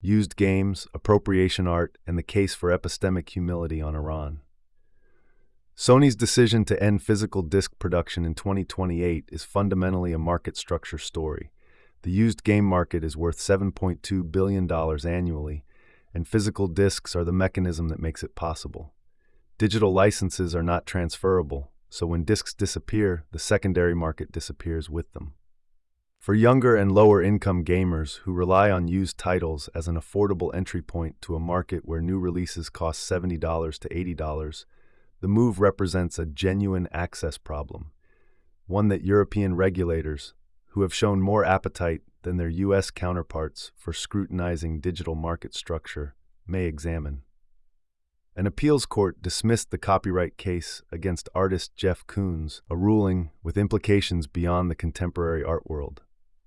Used games, appropriation art, and the case for epistemic humility on Iran. Sony's decision to end physical disc production in 2028 is fundamentally a market structure story. The used game market is worth $7.2 billion annually, and physical discs are the mechanism that makes it possible. Digital licenses are not transferable, so when discs disappear, the secondary market disappears with them. For younger and lower-income gamers who rely on used titles as an affordable entry point to a market where new releases cost $70 to $80, the move represents a genuine access problem, one that European regulators, who have shown more appetite than their U.S. counterparts for scrutinizing digital market structure, may examine. An appeals court dismissed the copyright case against artist Jeff Koons, a ruling with implications beyond the contemporary art world.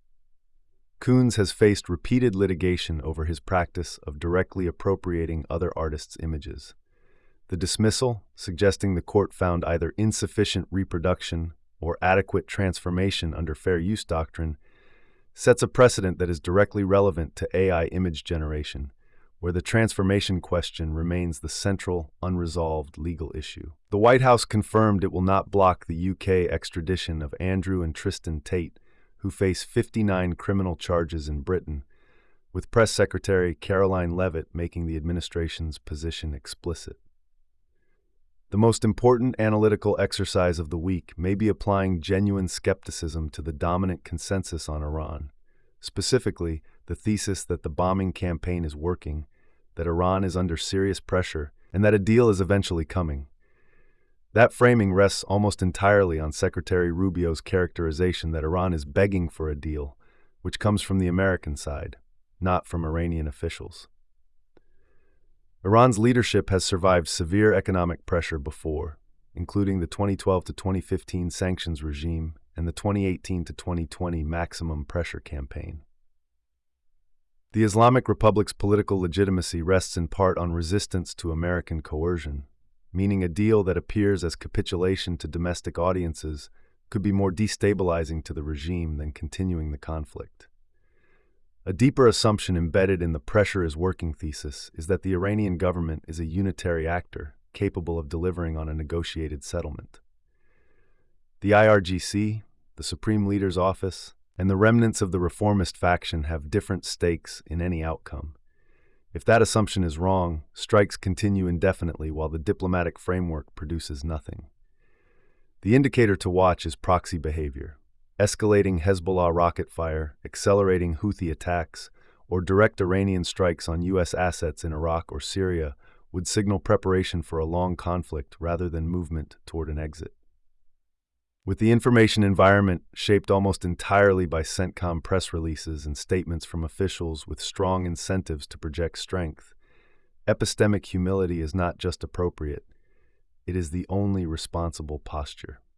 Koons has faced repeated litigation over his practice of directly appropriating other artists' images. The dismissal, suggesting the court found either insufficient reproduction or adequate transformation under fair use doctrine, sets a precedent that is directly relevant to AI image generation, where the transformation question remains the central, unresolved legal issue. The White House confirmed it will not block the UK extradition of Andrew and Tristan Tate, who face 59 criminal charges in Britain, with Press Secretary Caroline Leavitt making the administration's position explicit. The most important analytical exercise of the week may be applying genuine skepticism to the dominant consensus on Iran, specifically the thesis that the bombing campaign is working, that Iran is under serious pressure, and that a deal is eventually coming. That framing rests almost entirely on Secretary Rubio's characterization that Iran is begging for a deal, which comes from the American side, not from Iranian officials. Iran's leadership has survived severe economic pressure before, including the 2012 to 2015 sanctions regime and the 2018 to 2020 maximum pressure campaign. The Islamic Republic's political legitimacy rests in part on resistance to American coercion, meaning a deal that appears as capitulation to domestic audiences could be more destabilizing to the regime than continuing the conflict. A deeper assumption embedded in the pressure is working thesis is that the Iranian government is a unitary actor capable of delivering on a negotiated settlement. The IRGC, the Supreme Leader's Office, and the remnants of the reformist faction have different stakes in any outcome. If that assumption is wrong, strikes continue indefinitely while the diplomatic framework produces nothing. The indicator to watch is proxy behavior. Escalating Hezbollah rocket fire, accelerating Houthi attacks, or direct Iranian strikes on U.S. assets in Iraq or Syria would signal preparation for a long conflict rather than movement toward an exit. With the information environment shaped almost entirely by CENTCOM press releases and statements from officials with strong incentives to project strength, epistemic humility is not just appropriate, it is the only responsible posture.